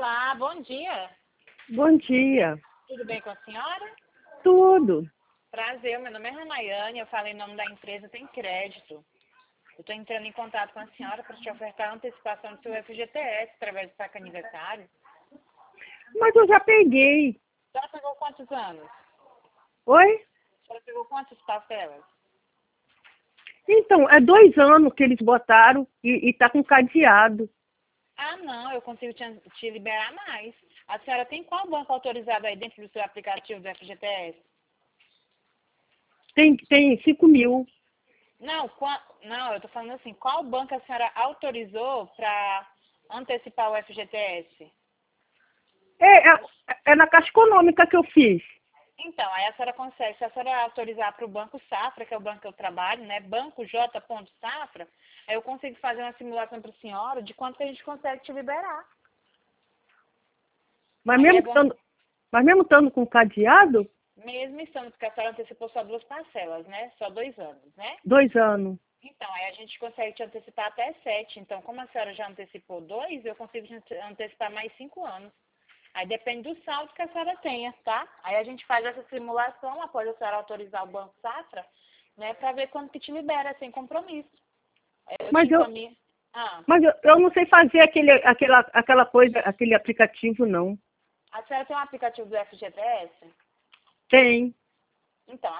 Olá, bom dia. Bom dia. Tudo bem com a senhora? Tudo. Prazer, meu nome é Ranayane, eu falei em nome da empresa Tem Crédito. Eu estou entrando em contato com a senhora para te ofertar a antecipação do seu FGTS através do saque aniversário. Mas eu já peguei. A senhora pegou quantos anos? Oi? A senhora pegou quantas parcelas? Então, é 2 anos que eles botaram e tá com cadeado. Ah, não, eu consigo te liberar mais. A senhora tem qual banco autorizado aí dentro do seu aplicativo do FGTS? Tem 5 mil. Não, eu tô falando assim, qual banco a senhora autorizou para antecipar o FGTS? É na Caixa Econômica que eu fiz. Então, aí a senhora consegue, se a senhora autorizar para o Banco Safra, que é o banco que eu trabalho, né, Banco J. Safra, aí eu consigo fazer uma simulação para a senhora de quanto que a gente consegue te liberar. Mas Aí mesmo é bom, estando, mas mesmo estando com cadeado, mesmo estando, porque a senhora antecipou só 2 parcelas, né, só 2 anos, né? 2 anos. Então, aí a gente consegue te antecipar até 7. Então, como a senhora já antecipou 2, eu consigo te antecipar mais 5 anos. Aí depende do saldo que a senhora tenha, tá? Aí a gente faz essa simulação após a senhora autorizar o Banco Safra, né, para ver quanto que te libera, sem compromisso. Aí eu te Mas eu, encaminho. Ah, mas eu não sei fazer aquela coisa, aquele aplicativo, não. a senhora tem um aplicativo do FGTS? Tem. Então,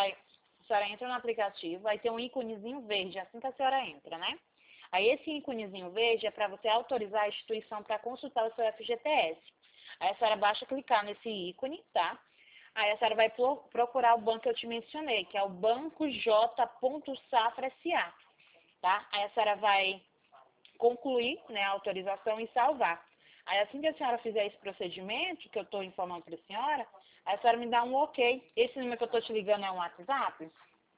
a senhora entra no aplicativo, vai ter um íconezinho verde assim que a senhora entra, né? Aí esse íconezinho verde é para você autorizar a instituição para consultar o seu FGTS. Aí a senhora basta clicar nesse ícone, tá? Aí a senhora vai procurar o banco que eu te mencionei, que é o Banco J. Safra S.A., tá? Aí a senhora vai concluir, né, a autorização e salvar. Aí assim que a senhora fizer esse procedimento, que eu estou informando para a senhora, aí a senhora me dá um ok. Esse número que eu estou te ligando é um WhatsApp?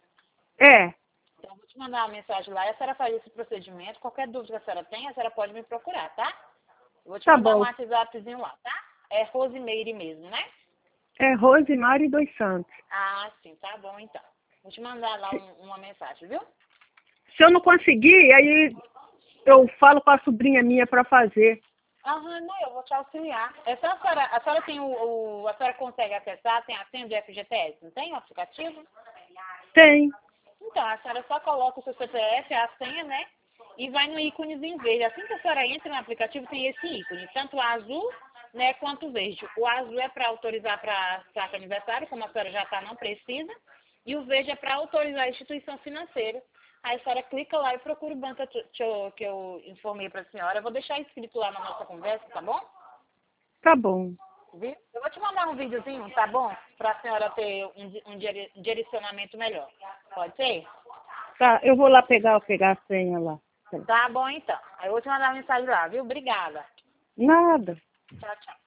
É. Então eu vou te mandar uma mensagem lá e a senhora faz esse procedimento. Qualquer dúvida que a senhora tenha, a senhora pode me procurar, tá? Eu vou te Tá mandar um bom. WhatsAppzinho lá, tá? É Rosimeire mesmo, né? É Rosemary dos Santos. Ah, sim, tá bom então. Vou te mandar lá uma mensagem, viu? Se eu não conseguir, aí eu falo com a sobrinha minha para fazer. Aham, não, eu vou te auxiliar. É só a senhora tem a senhora consegue acessar, tem a senha do FGTS, não tem o aplicativo? Tem. Então, a senhora só coloca o seu CPF, a senha, né? E vai no íconezinho verde. Assim que a senhora entra no aplicativo, tem esse ícone, tanto o azul, né, quanto o verde. O azul é para autorizar para saque aniversário, como a senhora já está, não precisa. E o verde é para autorizar a instituição financeira. Aí a senhora clica lá e procura o banco que eu informei para a senhora. Eu vou deixar escrito lá na nossa conversa, tá bom? Tá bom. Viu? Eu vou te mandar um videozinho, tá bom? Para a senhora ter um direcionamento melhor. Pode ser? Tá, eu vou lá pegar a senha lá. Tá bom, então. Aí eu vou te mandar uma mensagem lá, viu? Obrigada. Nada. Tchau, tchau.